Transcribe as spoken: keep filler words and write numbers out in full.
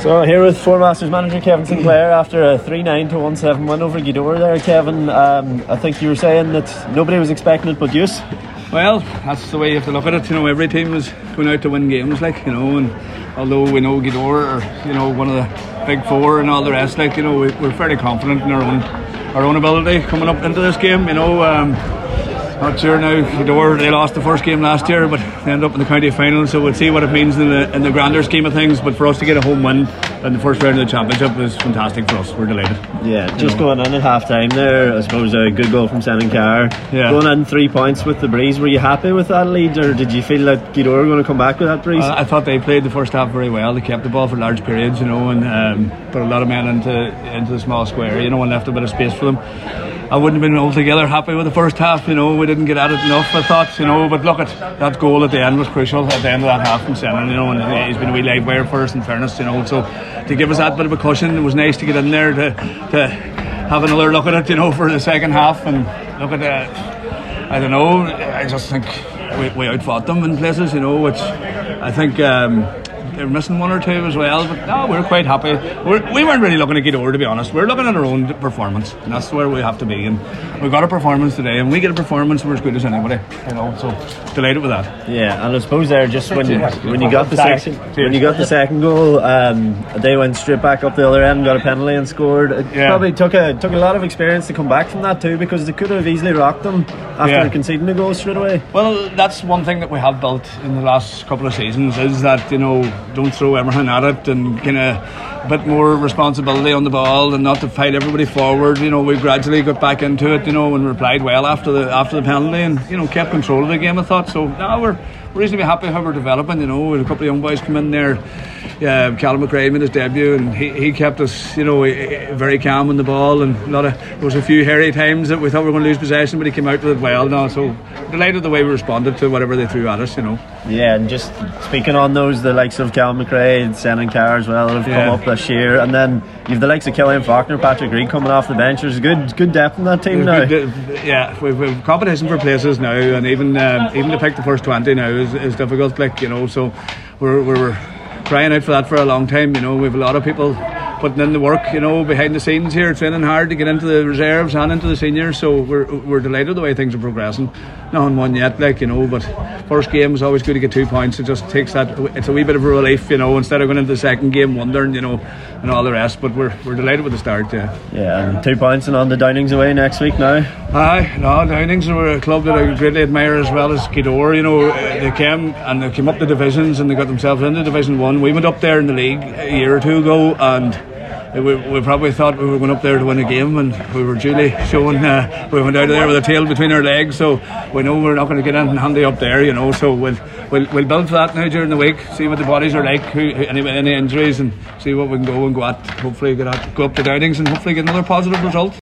So here with Four Masters manager Kevin Sinclair after a three nine to one seven win over Gweedore there. Kevin, um, I think you were saying that nobody was expecting it but you. Well, that's the way you have to look at it. You know, every team is going out to win games, like, you know, and although we know Gweedore are, you know, one of the big four and all the rest, like, you know, we, we're fairly confident in our own our own ability coming up into this game, you know. Um, Not sure now. Gweedore, they lost the first game last year, but they ended up in the county final. So we'll see what it means in the in the grander scheme of things. But for us to get a home win in the first round of the championship was fantastic for us. We're delighted. Yeah, just you know. Going in at half time there, I suppose a good goal from Senankar. Yeah. Going in three points with the breeze. Were you happy with that lead, or did you feel that Gweedore were going to come back with that breeze? Uh, I thought they played the first half very well. They kept the ball for large periods, you know, and um, put a lot of men into into the small square, you know, and left a bit of space for them. I wouldn't have been altogether happy with the first half, you know. We didn't get at it enough, I thought, you know. But look, at that goal at the end was crucial at the end of that half from Senan, you know, and he's been a wee live wire for us, in fairness, you know. So to give us that bit of a cushion, it was nice to get in there to to have another look at it, you know, for the second half. And look at that, I don't know, I just think we, we outfought them in places, you know, which I think um, they're missing one or two as well, but no, we're quite happy. We're, we weren't really looking at Gweedore, to be honest. We're looking at our own performance, and that's where we have to be. And we got a performance today, and we get a performance, we're as good as anybody, you know. So delighted with that. Yeah, and I suppose there, just when you, when you got the second when you got the second goal, um, they went straight back up the other end, got a penalty and scored. It yeah. probably took a took a lot of experience to come back from that too, because they could have easily rocked them after yeah. conceding a goal straight away. Well, that's one thing that we have built in the last couple of seasons, is that, you know, don't throw everything at it, and kind of a bit more responsibility on the ball, and not to fight everybody forward. You know, we gradually got back into it, you know, and replied well after the after the penalty, and, you know, kept control of the game, I thought. So now we're reasonably happy how we're developing, you know. We had a couple of young boys come in there. Yeah, Callum McRae made his debut, and he, he kept us, you know, very calm on the ball, and a lot of there was a few hairy times that we thought we were going to lose possession, but he came out with it well now. So delighted the way we responded to whatever they threw at us, you know. Yeah, and just speaking on those, the likes of Callum McRae and Senankar as well have yeah. come up this year, and then you've the likes of Killian Faulkner, Patrick Reid coming off the bench. There's good good depth in that team now. Good, yeah, we've, we've competition for places now, and even um, even to pick the first twenty now is, is difficult, like, you know. So we're we're crying out for that for a long time, you know. We have a lot of people putting in the work, you know, behind the scenes here, training hard to get into the reserves and into the seniors. So we're we're delighted the way things are progressing. Nothing won yet, like, you know, but first game is always good to get two points. It just takes that, it's a wee bit of a relief, you know, instead of going into the second game wondering, you know, and all the rest. But we're we're delighted with the start, yeah. Yeah, and two points and on the Downings away next week now. Aye, no, Downings are a club that I greatly admire, as well as Gweedore. You know, they came and they came up the divisions and they got themselves into Division One. We went up there in the league a year or two ago, and We, we probably thought we were going up there to win a game, and we were duly showing uh, we went out of there with a tail between our legs, so we know we're not going to get anything handy up there, you know. So we'll we'll, we'll build for that now during the week, see what the bodies are like, who, any, any injuries, and see what we can go and go at. Hopefully get at, go up to Downings and hopefully get another positive result.